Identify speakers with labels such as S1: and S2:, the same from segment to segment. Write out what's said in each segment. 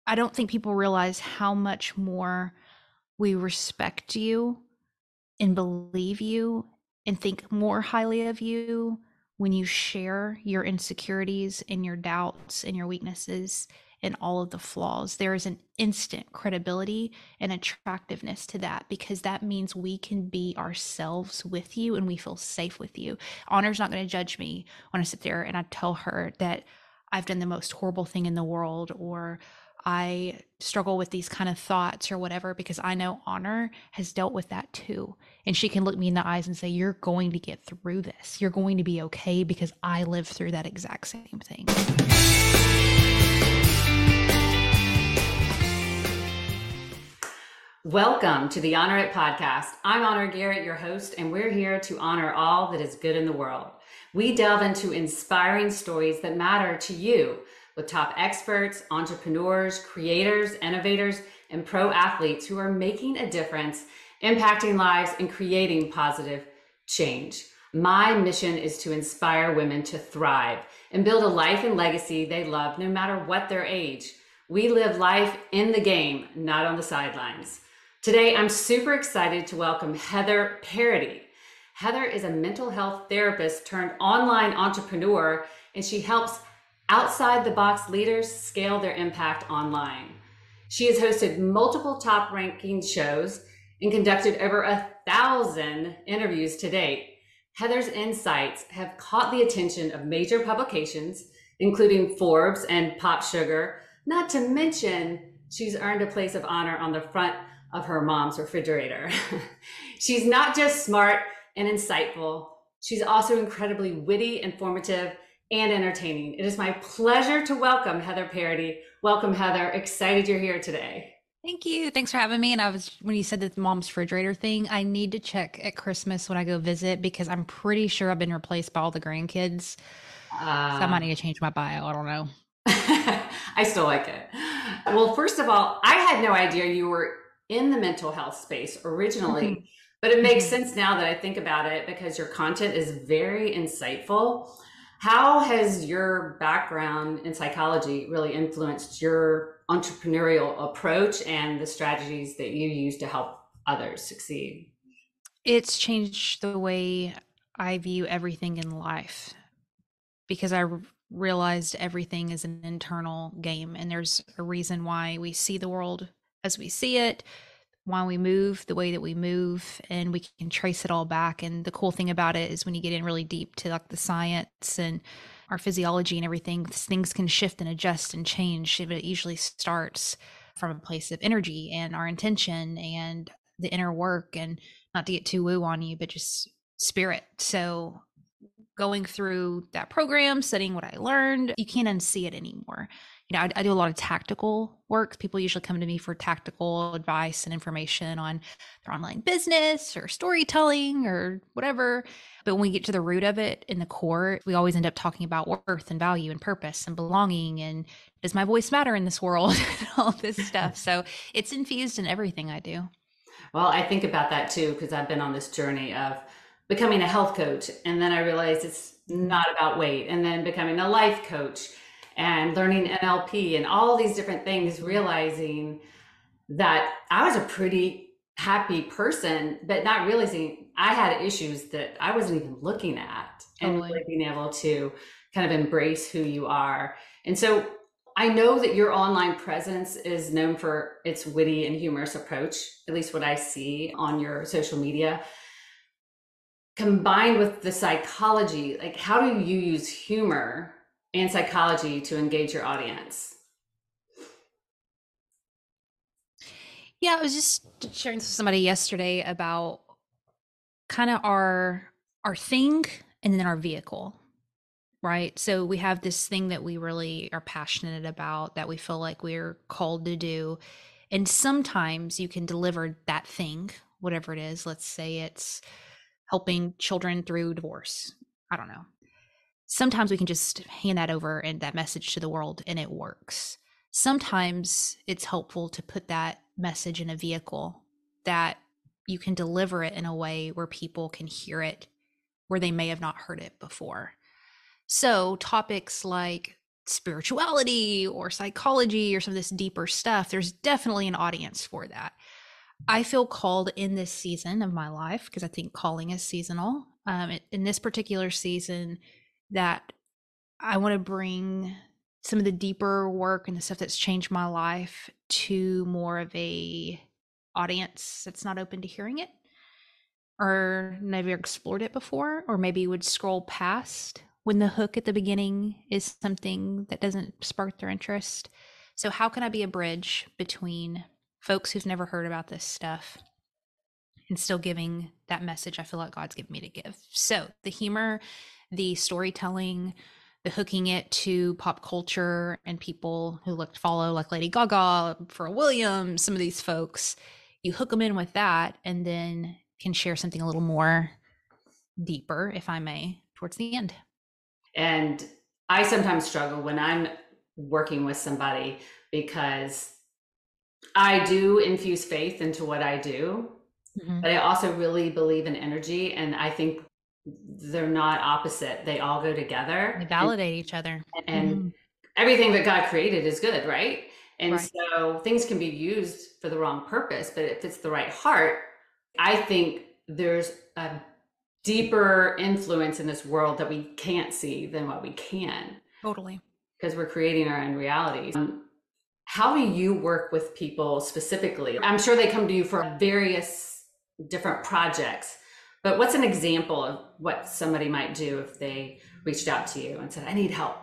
S1: I don't think people realize how much more we respect you and believe you and think more highly of you when you share your insecurities and your doubts and your weaknesses and all of the flaws. There is an instant credibility and attractiveness to that because that means we can be ourselves with you and we feel safe with you. Honor's not going to judge me when I sit there and I tell her that I've done the most horrible thing in the world, or I struggle with these kind of thoughts or whatever, because I know Honor has dealt with that too. And she can look me in the eyes and say, "You're going to get through this. You're going to be okay because I lived through that exact same thing."
S2: Welcome to the Honor It podcast. I'm Honor Garrett, your host, and we're here to honor all that is good in the world. We delve into inspiring stories that matter to you with top experts, entrepreneurs, creators, innovators, and pro athletes who are making a difference, impacting lives, and creating positive change. My mission is to inspire women to thrive and build a life and legacy they love no matter what their age. We live life in the game, not on the sidelines. Today, I'm super excited to welcome Heather Parady. Heather is a mental health therapist turned online entrepreneur, and she helps outside the box leaders scale their impact online. She has hosted multiple top ranking shows and conducted over 1,000 interviews to date. Heather's insights have caught the attention of major publications, including Forbes and Pop Sugar, not to mention she's earned a place of honor on the front of her mom's refrigerator. She's not just smart and insightful, she's also incredibly witty, informative, and entertaining. It is my pleasure to welcome Heather Parady. Welcome, Heather. Excited you're here today.
S1: Thank you. Thanks for having me. And when you said the mom's refrigerator thing, I need to check at Christmas when I go visit because I'm pretty sure I've been replaced by all the grandkids. So I might need to change my bio. I don't know.
S2: I still like it. Well, first of all, I had no idea you were in the mental health space originally, but it makes sense now that I think about it because your content is very insightful. How has your background in psychology really influenced your entrepreneurial approach and the strategies that you use to help others succeed?
S1: It's changed the way I view everything in life because realized everything is an internal game, and there's a reason why we see the world as we see it, why we move the way that we move, and we can trace it all back. And the cool thing about it is when you get in really deep to like the science and our physiology and everything, things can shift and adjust and change. But it usually starts from a place of energy and our intention and the inner work, and not to get too woo on you, but just spirit. So going through that program, studying what I learned, you can't unsee it anymore. I do a lot of tactical work. People usually come to me for tactical advice and information on their online business or storytelling or whatever. But when we get to the root of it in the core, we always end up talking about worth and value and purpose and belonging and does my voice matter in this world and all this stuff. So it's infused in everything I do.
S2: Well, I think about that too, because I've been on this journey of becoming a health coach. And then I realized it's not about weight. And then becoming a life coach and learning NLP and all these different things, realizing that I was a pretty happy person, but not realizing I had issues that I wasn't even looking at, and
S1: Totally.
S2: really being able to kind of embrace who you are. And so I know that your online presence is known for its witty and humorous approach, at least what I see on your social media. Combined with the psychology, like how do you use humor and psychology to engage your audience?
S1: Yeah, I was just sharing this with somebody yesterday about kind of our thing and then our vehicle, right? So we have this thing that we really are passionate about, that we feel like we're called to do. And sometimes you can deliver that thing, whatever it is. Let's say it's helping children through divorce. I don't know. Sometimes we can just hand that over and that message to the world and it works. Sometimes it's helpful to put that message in a vehicle that you can deliver it in a way where people can hear it where they may have not heard it before. So topics like spirituality or psychology or some of this deeper stuff, there's definitely an audience for that. I feel called in this season of my life, because I think calling is seasonal. In this particular season, that I want to bring some of the deeper work and the stuff that's changed my life to more of a audience that's not open to hearing it or never explored it before, or maybe would scroll past when the hook at the beginning is something that doesn't spark their interest. So how can I be a bridge between folks who've never heard about this stuff and still giving that message I feel like God's given me to give? So the humor, the storytelling, the hooking it to pop culture and people who look to follow, like Lady Gaga, Pharrell Williams, some of these folks, you hook them in with that and then can share something a little more deeper, if I may, towards the end.
S2: And I sometimes struggle when I'm working with somebody because I do infuse faith into what I do, but I also really believe in energy. And I think they're not opposite. They all go together.
S1: They validate each other.
S2: And everything that God created is good, right? And
S1: Right.
S2: so things can be used for the wrong purpose, but if it's the right heart, I think there's a deeper influence in this world that we can't see than what we can,
S1: Totally.
S2: because we're creating our own realities. How do you work with people specifically? I'm sure they come to you for various different projects, but what's an example of what somebody might do if they reached out to you and said, I need help?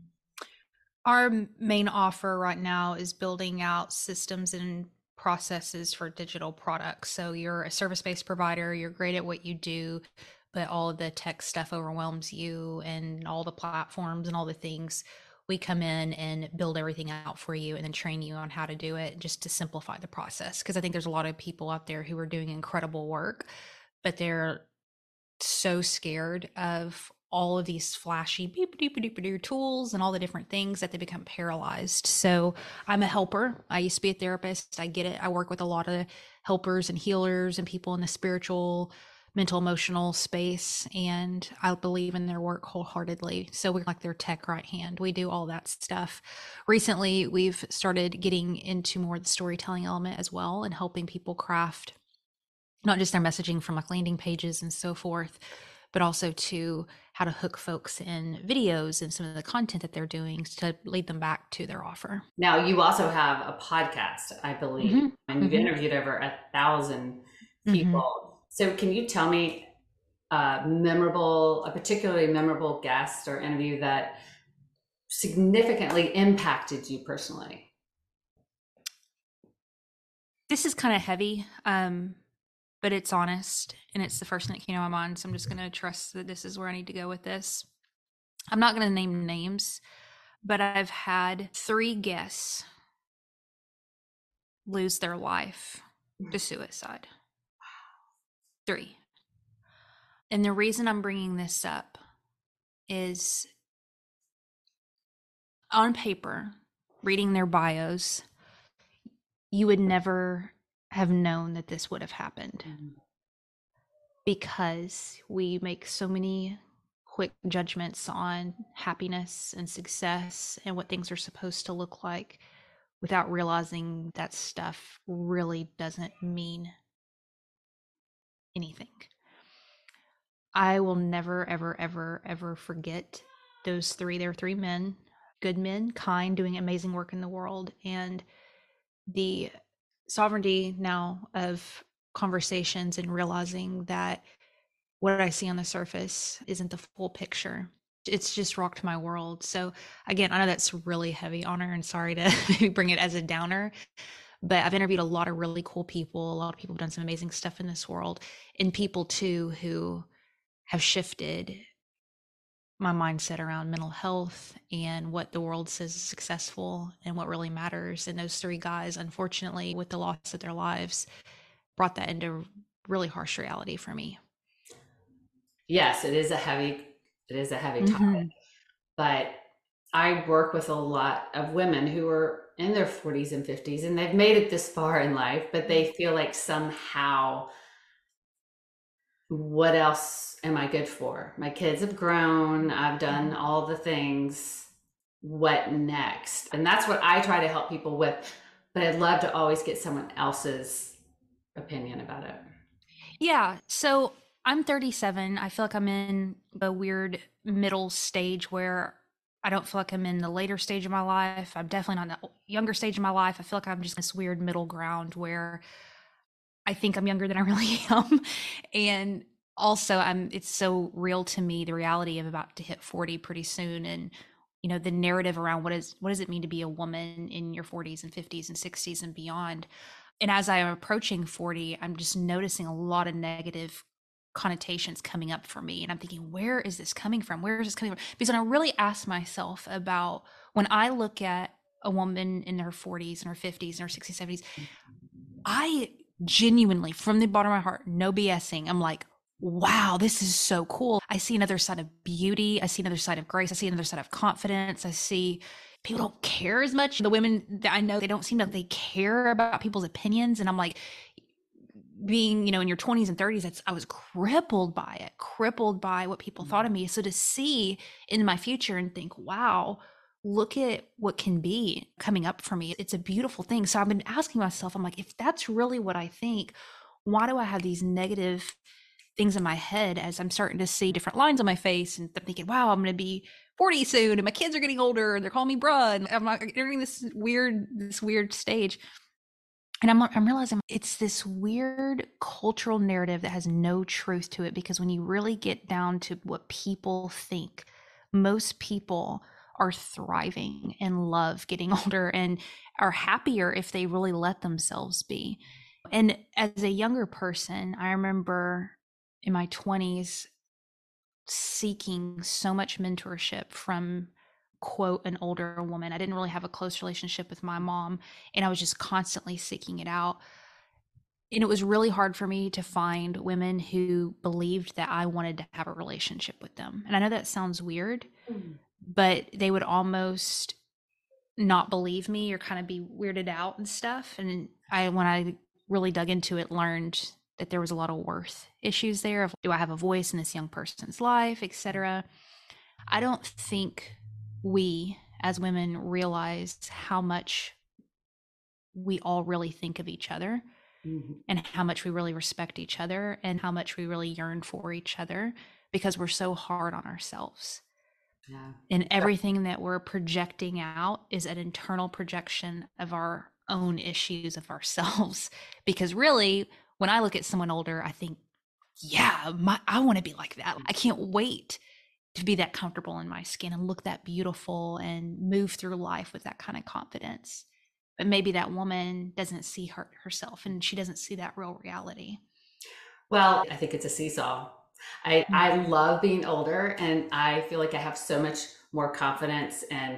S1: Our main offer right now is building out systems and processes for digital products. So you're a service-based provider, you're great at what you do, but all of the tech stuff overwhelms you and all the platforms and all the things. We come in and build everything out for you and then train you on how to do it just to simplify the process. Because I think there's a lot of people out there who are doing incredible work, but they're so scared of all of these flashy beep doop doop doop tools and all the different things that they become paralyzed. So I'm a helper. I used to be a therapist. I get it. I work with a lot of helpers and healers and people in the spiritual, mental, emotional space, and I believe in their work wholeheartedly. So we're like their tech right hand. We do all that stuff. Recently, we've started getting into more the storytelling element as well and helping people craft not just their messaging from like landing pages and so forth, but also to how to hook folks in videos and some of the content that they're doing to lead them back to their offer.
S2: Now, you also have a podcast, I believe, and you've interviewed over 1,000 people. So can you tell me a particularly memorable guest or interview that significantly impacted you personally?
S1: This is kind of heavy, but it's honest and it's the first thing that came to my mind. So I'm just going to trust that this is where I need to go with this. I'm not going to name names, but I've had 3 guests lose their life to suicide. 3. And the reason I'm bringing this up is on paper, reading their bios, you would never have known that this would have happened because we make so many quick judgments on happiness and success and what things are supposed to look like without realizing that stuff really doesn't mean anything. I will never, ever, ever, ever forget those 3. There were 3 men, good men, kind, doing amazing work in the world. And the sovereignty now of conversations and realizing that what I see on the surface isn't the full picture. It's just rocked my world. So again, I know that's really heavy, Honor, and sorry to maybe bring it as a downer, but I've interviewed a lot of really cool people. A lot of people have done some amazing stuff in this world, and people too who have shifted my mindset around mental health and what the world says is successful and what really matters. And those 3 guys, unfortunately, with the loss of their lives, brought that into really harsh reality for me.
S2: Yes, it is a heavy topic, but I work with a lot of women who are in their 40s and 50s and they've made it this far in life, but they feel like somehow, what else am I good for? My kids have grown. I've done all the things. what next? And that's what I try to help people with. But I'd love to always get someone else's opinion about it.
S1: Yeah. So I'm 37. I feel like I'm in a weird middle stage where I don't feel like I'm in the later stage of my life. I'm definitely not in the younger stage of my life. I feel like I'm just this weird middle ground where I think I'm younger than I really am. And also it's so real to me, the reality of about to hit 40 pretty soon. And, the narrative around what does it mean to be a woman in your 40s and 50s and 60s and beyond. And as I am approaching 40, I'm just noticing a lot of negative connotations coming up for me. And I'm thinking, where is this coming from? Where is this coming from? Because when I really ask myself about when I look at a woman in her 40s and her 50s and her 60s, 70s, I genuinely, from the bottom of my heart, no BSing, I'm like, wow, this is so cool. I see another side of beauty. I see another side of grace. I see another side of confidence. I see people don't care as much. The women that I know, they don't seem like they care about people's opinions. And I'm like, being, in your 20s and 30s, I was crippled by what people thought of me. So to see in my future and think, wow, look at what can be coming up for me. It's a beautiful thing. So I've been asking myself, I'm like, if that's really what I think, why do I have these negative things in my head as I'm starting to see different lines on my face and I'm thinking, wow, I'm going to be 40 soon and my kids are getting older and they're calling me bruh and I'm entering this weird stage. And I'm realizing it's this weird cultural narrative that has no truth to it, because when you really get down to what people think, most people are thriving and love getting older and are happier if they really let themselves be. And as a younger person, I remember in my 20s seeking so much mentorship from, quote, an older woman. I didn't really have a close relationship with my mom, and I was just constantly seeking it out. And it was really hard for me to find women who believed that I wanted to have a relationship with them. And I know that sounds weird, but they would almost not believe me or kind of be weirded out and stuff. And when I really dug into it, learned that there was a lot of worth issues there of, do I have a voice in this young person's life, etc. I don't think we as women realize how much we all really think of each other, and how much we really respect each other and how much we really yearn for each other, because we're so hard on ourselves.
S2: Yeah.
S1: And everything that we're projecting out is an internal projection of our own issues of ourselves. Because really, when I look at someone older, I think, yeah, I want to be like that. I can't wait to be that comfortable in my skin and look that beautiful and move through life with that kind of confidence. But maybe that woman doesn't see herself, and she doesn't see that real reality.
S2: Well, I think it's a seesaw. I love being older, and I feel like I have so much more confidence, and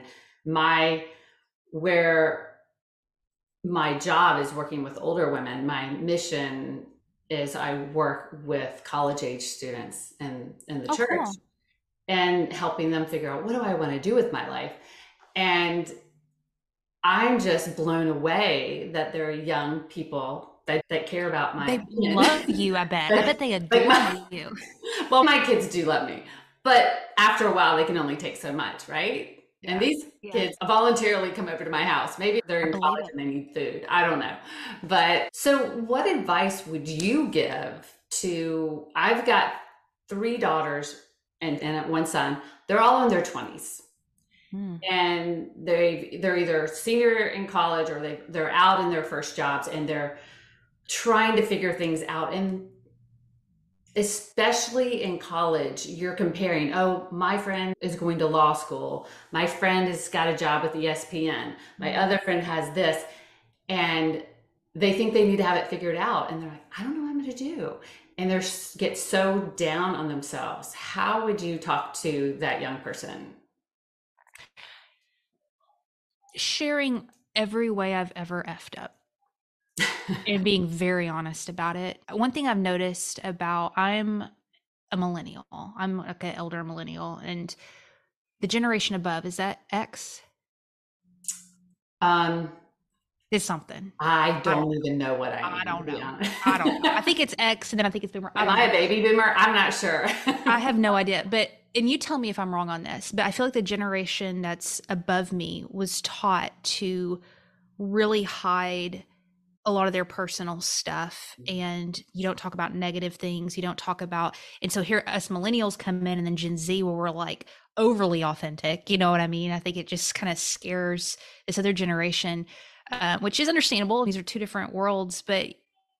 S2: where my job is working with older women, my mission is I work with college age students in the church.
S1: Cool.
S2: And helping them figure out, what do I want to do with my life? And I'm just blown away that there are young people that care about my
S1: opinion. Love you, I bet. I bet they adore you.
S2: Well, my kids do love me, but after a while they can only take so much, right? Yeah. And these kids voluntarily come over to my house. Maybe they're in college and they need food. I don't know. But so what advice would you give to, I've got 3 daughters and 1 son. They're all in their 20s. And they're either senior in college or they're out in their first jobs and they're trying to figure things out. And especially in college, you're comparing, oh, my friend is going to law school. My friend has got a job at the ESPN. My other friend has this. And they think they need to have it figured out. And they're like, I don't know what I'm going to do. And they get so down on themselves. How would you talk to that young person?
S1: Sharing every way I've ever effed up and being very honest about it. One thing I've noticed I'm a millennial. I'm like an elder millennial, and the generation above, is that X? Is something.
S2: I don't even know what I
S1: don't know. I don't know. I think it's X, and then I think it's Boomer.
S2: Am I a baby boomer? I'm not sure.
S1: I have no idea. But and you tell me if I'm wrong on this, but I feel like the generation that's above me was taught to really hide a lot of their personal stuff, and you don't talk about negative things, you don't talk about, and so here us millennials come in, and then Gen Z where we're like overly authentic, you know what I mean? I think it just kind of scares this other generation, which is understandable. These are two different worlds, but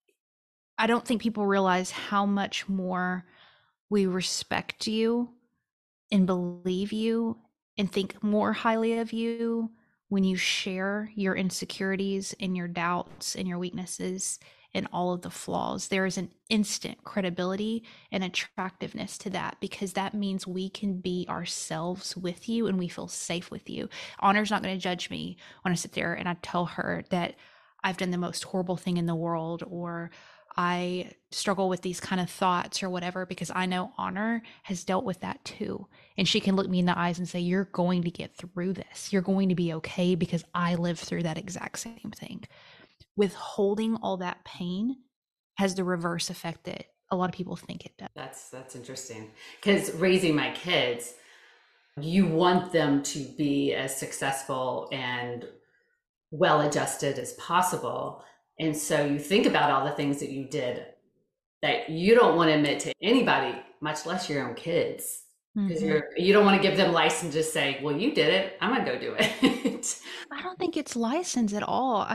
S1: I don't think people realize how much more we respect you and believe you and think more highly of you when you share your insecurities and your doubts and your weaknesses and all of the flaws. There is an instant credibility and attractiveness to that, because that means we can be ourselves with you and we feel safe with you. Honor's not going to judge me when I sit there and I tell her that I've done the most horrible thing in the world, or I struggle with these kind of thoughts or whatever, because I know Honor has dealt with that too. And she can look me in the eyes and say, you're going to get through this. You're going to be okay, because I lived through that exact same thing. Withholding all that pain has the reverse effect that a lot of people think it does.
S2: That's interesting, because raising my kids, you want them to be as successful and well adjusted as possible. And so you think about all the things that you did that you don't want to admit to anybody, much less your own kids. Because you don't want to give them license to say, well, you did it, I'm gonna go do it.
S1: I don't think it's license at all.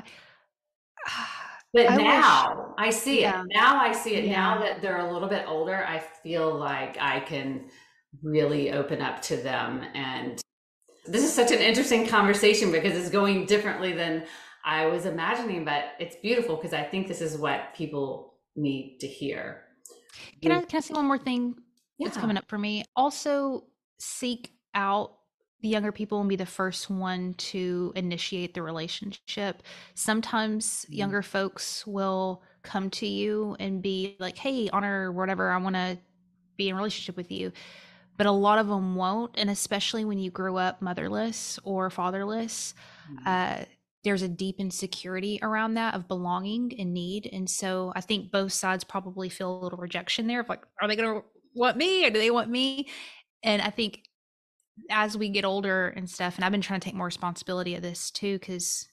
S2: But
S1: I wish,
S2: now I see it.
S1: yeah,
S2: Now I see it.
S1: yeah.
S2: Now that they're a little bit older, I feel like I can really open up to them. And this is such an interesting conversation because it's going differently than I was imagining, but it's beautiful because I think this is what people need to hear.
S1: Can I say one more thing that's
S2: Yeah.
S1: coming up for me? Also, seek out the younger people and be the first one to initiate the relationship. Sometimes younger folks will come to you and be like, hey, Honor, whatever, I want to be in a relationship with you. But a lot of them won't. And especially when you grew up motherless or fatherless, there's a deep insecurity around that of belonging and need. And so I think both sides probably feel a little rejection there of like, are they going to want me or do they want me? And I think as we get older and stuff, and I've been trying to take more responsibility of this too, because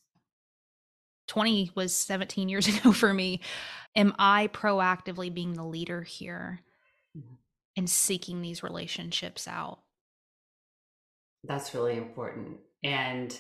S1: 20 was 17 years ago for me. Am I proactively being the leader here and seeking these relationships out?
S2: That's really important. And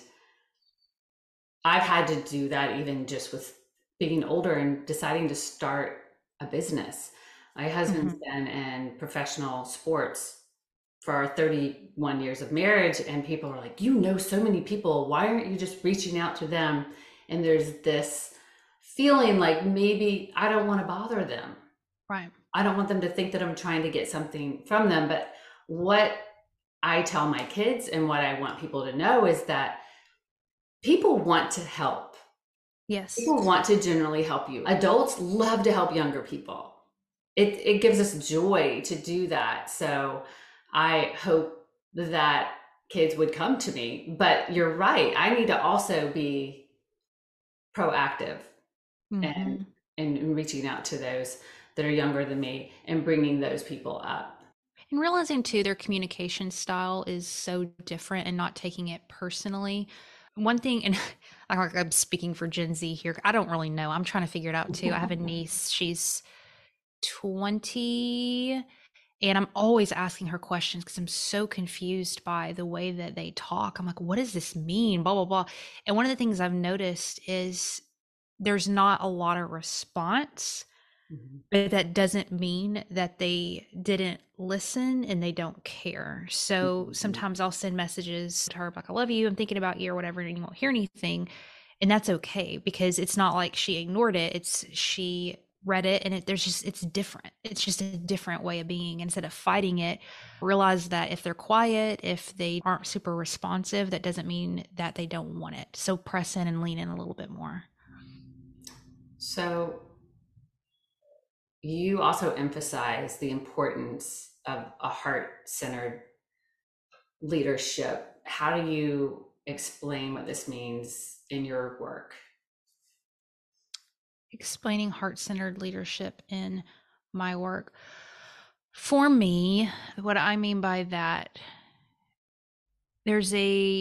S2: I've had to do that even just with being older and deciding to start a business. My husband's been in professional sports for our 31 years of marriage, and people are like, you know so many people, why aren't you just reaching out to them? And there's this feeling like maybe I don't want to bother them.
S1: Right.
S2: I don't want them to think that I'm trying to get something from them. But what I tell my kids and what I want people to know is that people want to help.
S1: Yes.
S2: People want to generally help you. Adults love to help younger people. It gives us joy to do that. So I hope that kids would come to me. But you're right. I need to also be proactive and reaching out to those that are younger than me and bringing those people up.
S1: And realizing too, their communication style is so different and not taking it personally. One thing, and I'm speaking for Gen Z here, I don't really know. I'm trying to figure it out too. I have a niece, she's 20, and I'm always asking her questions because I'm so confused by the way that they talk. I'm like, what does this mean? Blah, blah, blah. And one of the things I've noticed is there's not a lot of response. But that doesn't mean that they didn't listen and they don't care. So sometimes I'll send messages to her like, I love you, I'm thinking about you or whatever, and you won't hear anything. And that's okay, because it's not like she ignored it. It's she read it, and it's different. It's just a different way of being. Instead of fighting it, realize that if they're quiet, if they aren't super responsive, that doesn't mean that they don't want it. So press in and lean in a little bit more.
S2: So you also emphasize the importance of a heart-centered leadership. How do you explain what this means in your work?
S1: Explaining heart-centered leadership in my work. For me, what I mean by that, there's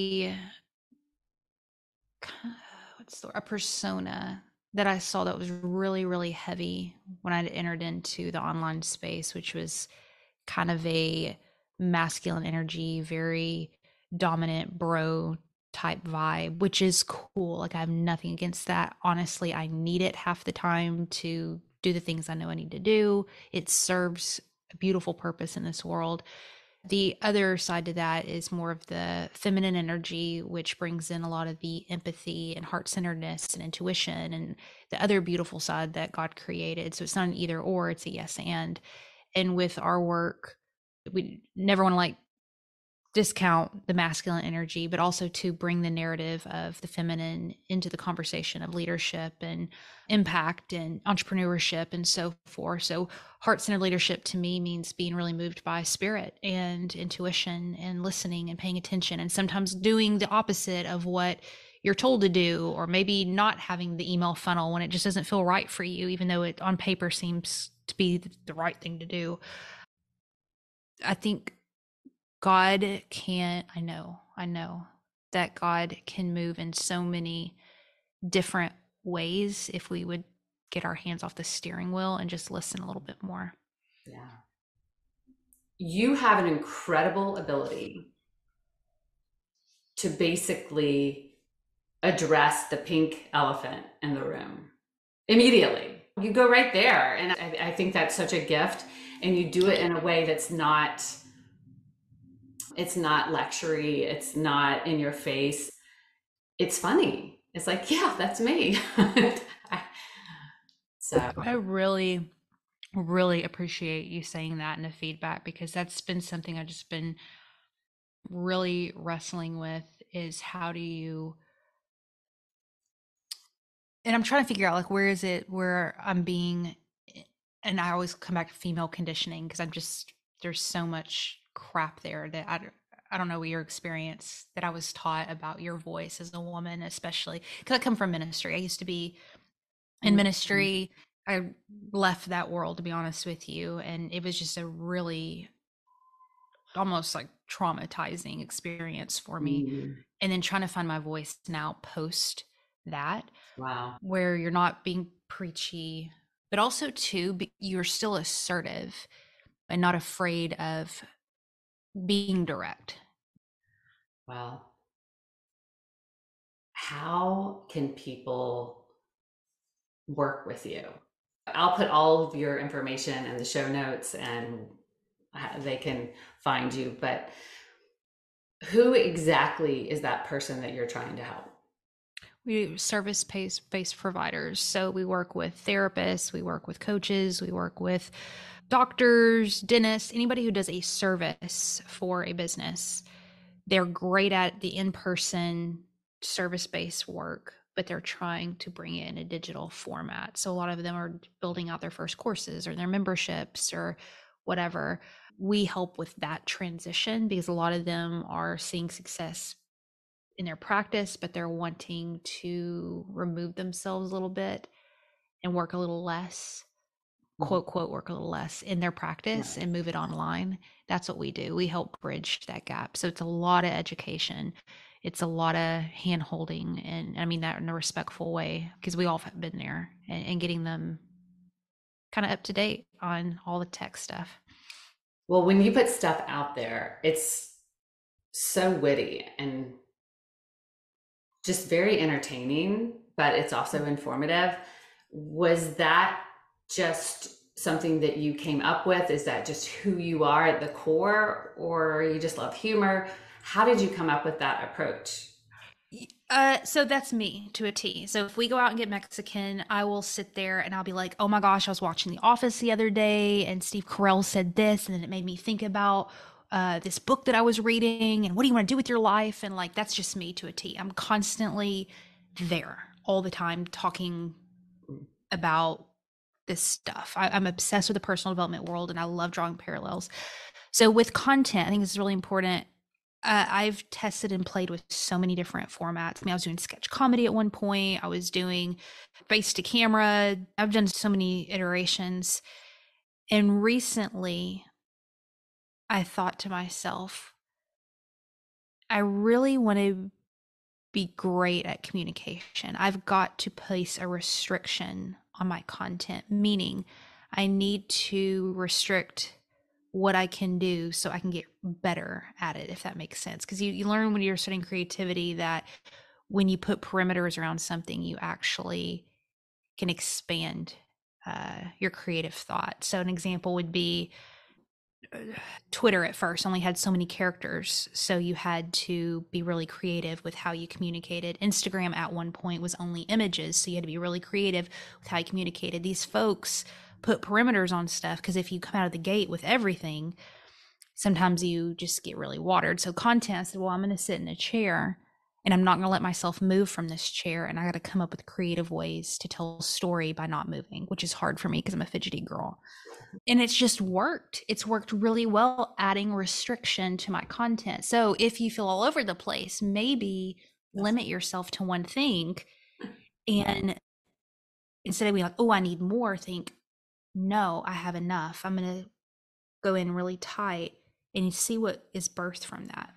S1: a persona that I saw that was really, really heavy when I entered into the online space, which was kind of a masculine energy, very dominant bro type vibe, which is cool. Like I have nothing against that. Honestly, I need it half the time to do the things I know I need to do. It serves a beautiful purpose in this world. The other side to that is more of the feminine energy, which brings in a lot of the empathy and heart centeredness and intuition and the other beautiful side that God created. So it's not an either or, it's a yes and. And with our work, we never want to like discount the masculine energy, but also to bring the narrative of the feminine into the conversation of leadership and impact and entrepreneurship and so forth. So, heart centered leadership to me means being really moved by spirit and intuition and listening and paying attention, and sometimes doing the opposite of what you're told to do, or maybe not having the email funnel when it just doesn't feel right for you, even though it on paper seems to be the right thing to do. I think God can, I know that God can move in so many different ways if we would get our hands off the steering wheel and just listen a little bit more.
S2: Yeah. You have an incredible ability to basically address the pink elephant in the room immediately. You go right there. And I think that's such a gift. And you do it in a way that's not, it's not lectury, it's not in your face. It's funny. It's like, yeah, that's me. So
S1: I really, really appreciate you saying that in the feedback, because that's been something I've just been really wrestling with, is how do you, and I'm trying to figure out like where is it where I'm being, and I always come back to female conditioning because I'm just, there's so much crap there that I don't know what your experience that I was taught about your voice as a woman, especially because I come from ministry. I used to be in ministry. I left that world, to be honest with you, and it was just a really almost like traumatizing experience for me. And then trying to find my voice now post that,
S2: wow.
S1: where you're not being preachy, but also too, you're still assertive and not afraid of being direct.
S2: Well, how can people work with you? I'll put all of your information in the show notes and they can find you. But who exactly is that person that you're trying to help?
S1: We service based providers. So we work with therapists, we work with coaches, we work with doctors, dentists, anybody who does a service for a business. They're great at the in person service based work, but they're trying to bring it in a digital format. So a lot of them are building out their first courses or their memberships or whatever. We help with that transition because a lot of them are seeing success in their practice, but they're wanting to remove themselves a little bit and work a little less, quote, quote, work a little less in their practice
S2: Right.
S1: and move it online. That's what we do. We help bridge that gap. So it's a lot of education. It's a lot of hand holding. And I mean that in a respectful way, because we all have been there, and getting them kind of up to date on all the tech stuff.
S2: Well, when you put stuff out there, it's so witty and just very entertaining, but it's also informative. Was that just something that you came up with? Is that just who you are at the core, or you just love humor? How did you come up with that approach?
S1: So that's me to a T. So if we go out and get Mexican, I will sit there and I'll be like, oh my gosh, I was watching The Office the other day and Steve Carell said this. And then it made me think about this book that I was reading and what do you want to do with your life? And like, that's just me to a T. I'm constantly there all the time talking about this stuff. I'm obsessed with the personal development world and I love drawing parallels. So with content, I think this is really important. I've tested and played with so many different formats. I mean, I was doing sketch comedy at one point. I was doing face to camera. I've done so many iterations. And recently, I thought to myself, I really want to be great at communication. I've got to place a restriction on my content, meaning I need to restrict what I can do so I can get better at it, if that makes sense. Because you learn when you're studying creativity that when you put perimeters around something, you actually can expand your creative thought. So, an example would be Twitter at first only had so many characters, so you had to be really creative with how you communicated. Instagram at one point was only images, so you had to be really creative with how you communicated. These folks put perimeters on stuff because if you come out of the gate with everything, sometimes you just get really watered. So content, I said, well, I'm going to sit in a chair and I'm not going to let myself move from this chair, and I got to come up with creative ways to tell a story by not moving, which is hard for me because I'm a fidgety girl. And it's just worked. It's worked really well adding restriction to my content. So if you feel all over the place, maybe limit yourself to one thing, and instead of being like, oh, I need more, think, no, I have enough. I'm going to go in really tight and you see what is birthed from that.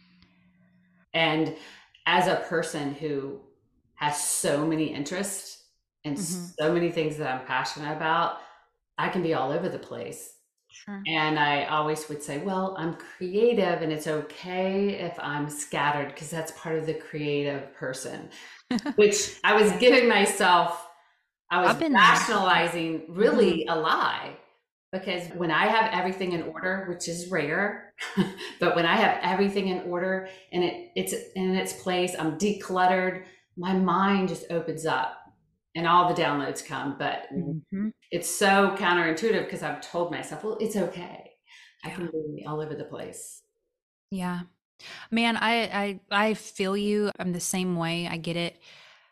S2: And as a person who has so many interests and
S1: Mm-hmm.
S2: so many things that I'm passionate about, I can be all over the place.
S1: Sure.
S2: And I always would say, well, I'm creative and it's okay if I'm scattered because that's part of the creative person, which I was
S1: Yeah.
S2: giving myself, I was
S1: I've been there.
S2: rationalizing
S1: Mm-hmm.
S2: really a lie. Because when I have everything in order, which is rare, but when I have everything in order and it's in its place, I'm decluttered, my mind just opens up and all the downloads come. But
S1: Mm-hmm.
S2: it's so counterintuitive because I've told myself, well, it's okay. I
S1: Yeah.
S2: can be all over the place.
S1: Yeah. Man, I feel you. I'm the same way. I get it.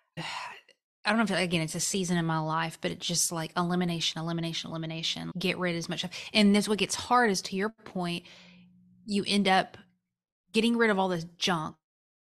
S1: I don't know if again it's a season in my life, but it's just like elimination, elimination, elimination. Get rid as much of, and this what gets hard is to your point, you end up getting rid of all this junk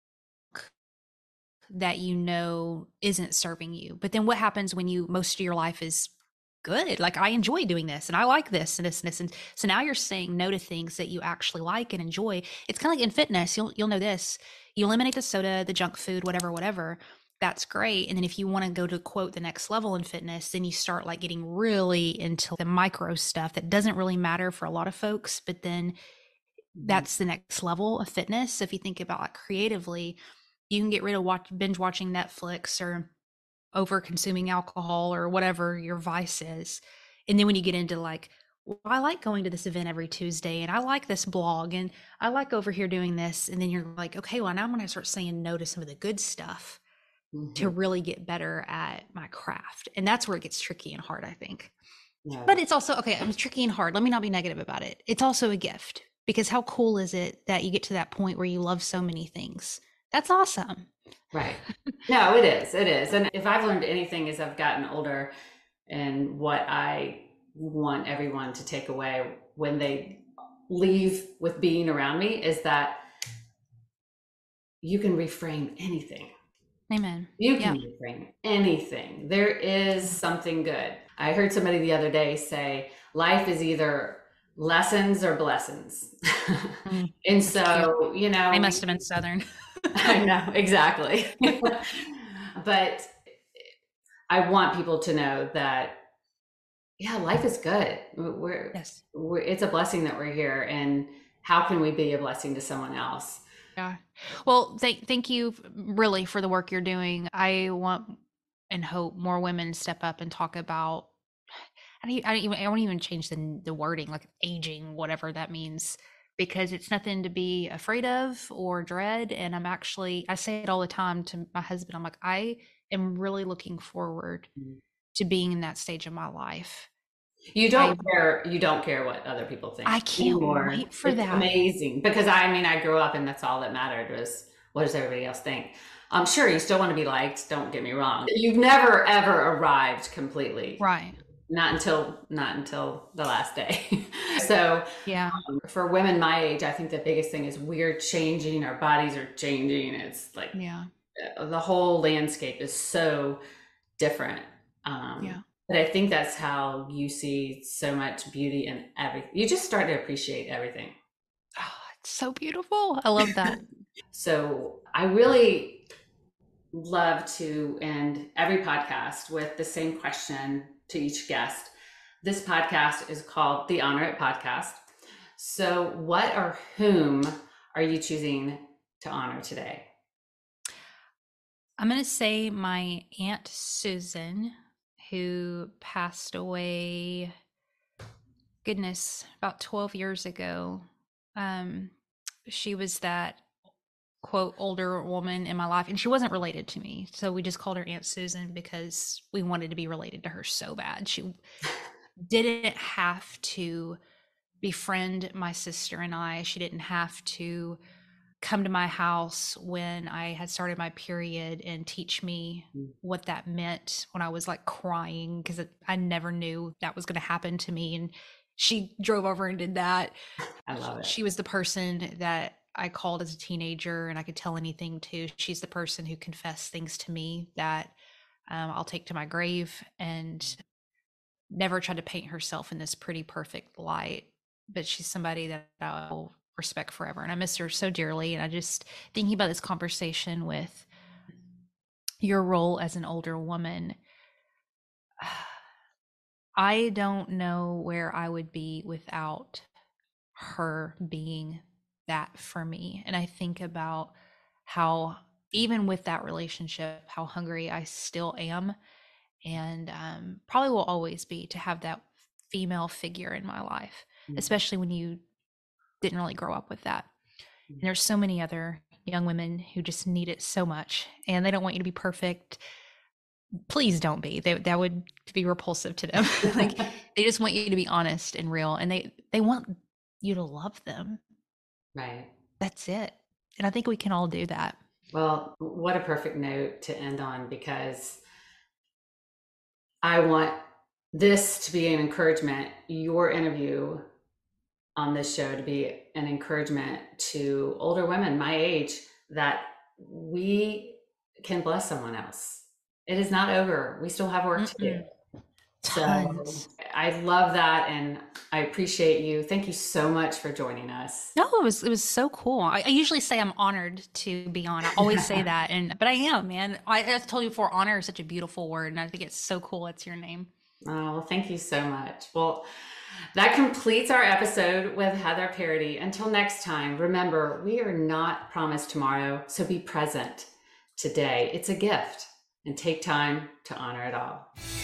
S1: that you know isn't serving you. But then what happens when you most of your life is good? Like I enjoy doing this and I like this and this and this. And so now you're saying no to things that you actually like and enjoy. It's kind of like in fitness, you'll know this. You eliminate the soda, the junk food, whatever, whatever. That's great. And then if you want to go to quote the next level in fitness, then you start like getting really into the micro stuff that doesn't really matter for a lot of folks, but then
S2: Mhm.
S1: that's the next level of fitness. So if you think about it creatively, you can get rid of binge watching Netflix or over consuming alcohol or whatever your vice is. And then when you get into like, well, I like going to this event every Tuesday and I like this blog and I like over here doing this. And then you're like, okay, well, now I'm going to start saying no to some of the good stuff to
S2: Mhm.
S1: really get better at my craft. And that's where it gets tricky and hard, I think. But
S2: No,
S1: it's also, okay, I'm tricky and hard. Let me not be negative about it. It's also a gift because how cool is it that you get to that point where you love so many things? That's awesome.
S2: right. No, it is. It is. And if I've learned anything as I've gotten older and what I want everyone to take away when they leave with being around me is that you can reframe anything.
S1: Amen.
S2: You can
S1: Yeah.
S2: reframe anything. There is something good. I heard somebody the other day say, life is either lessons or blessings.
S1: Mm,
S2: And
S1: that's cute.
S2: so,
S1: They must have been Southern.
S2: I know exactly. But I want people to know that, yeah, life is good.
S1: Yes.
S2: It's a blessing that we're here. And how can we be a blessing to someone else?
S1: Yeah. Well, thank you really for the work you're doing. I want and hope more women step up and talk about. I won't even change the wording like aging, whatever that means, because it's nothing to be afraid of or dread. And I say it all the time to my husband. I'm like, I am really looking forward to being in that stage of my life.
S2: You
S1: I
S2: don't care. You don't care what other people think
S1: I can't
S2: anymore.
S1: wait for
S2: It's
S1: that.
S2: amazing because I mean, I grew up and that's all that mattered was what does everybody else think? I'm sure you still want to be liked. Don't get me wrong. You've never ever arrived completely.
S1: Right.
S2: Not until the last day. So
S1: Yeah.
S2: for women my age, I think the biggest thing is we're changing. Our bodies are changing. It's like
S1: Yeah.
S2: the whole landscape is so different.
S1: Yeah.
S2: But I think that's how you see so much beauty in everything. You just start to appreciate everything.
S1: So beautiful. I love that.
S2: So I really love to end every podcast with the same question to each guest. This podcast is called the Honor It Podcast. So, what or whom are you choosing to honor today?
S1: I'm going to say my Aunt Susan, who passed away, goodness, about 12 years ago. She was that quote older woman in my life, and she wasn't related to me, so we just called her Aunt Susan because we wanted to be related to her so bad. She didn't have to befriend my sister and I. She didn't have to come to my house when I had started my period and teach me what that meant when I was like crying, because I never knew that was going to happen to me. And she drove over and did that.
S2: I love it.
S1: She was the person that I called as a teenager and I could tell anything to. She's the person who confessed things to me that I'll take to my grave, and never tried to paint herself in this pretty perfect light. But she's somebody that I will respect forever. And I miss her so dearly. And I just thinking about this conversation with your role as an older woman, I don't know where I would be without her being that for me. And I think about how, even with that relationship, how hungry I still am, and probably will always be, to have that female figure in my life, especially when you didn't really grow up with that. And there's so many other young women who just need it so much, and they don't want you to be perfect. Please don't be. That would be repulsive to them. Like, they just want you to be honest and real, and they want you to love them.
S2: Right.
S1: That's it. And I think we can all do that.
S2: Well, what a perfect note to end on, because I want this to be an encouragement, your interview on this show to be an encouragement to older women my age, that we can bless someone else. It is not over. We still have work to do.
S1: Tons.
S2: So I love that, and I appreciate you. Thank you so much for joining us.
S1: No, it was so cool. I usually say I'm honored to be on. I always say that, but I am, man. I've told you before, honor is such a beautiful word, and I think it's so cool. It's your name.
S2: Oh, well, thank you so much. Well, that completes our episode with Heather Parody. Until next time, remember, we are not promised tomorrow, so be present today. It's a gift, and take time to honor it all.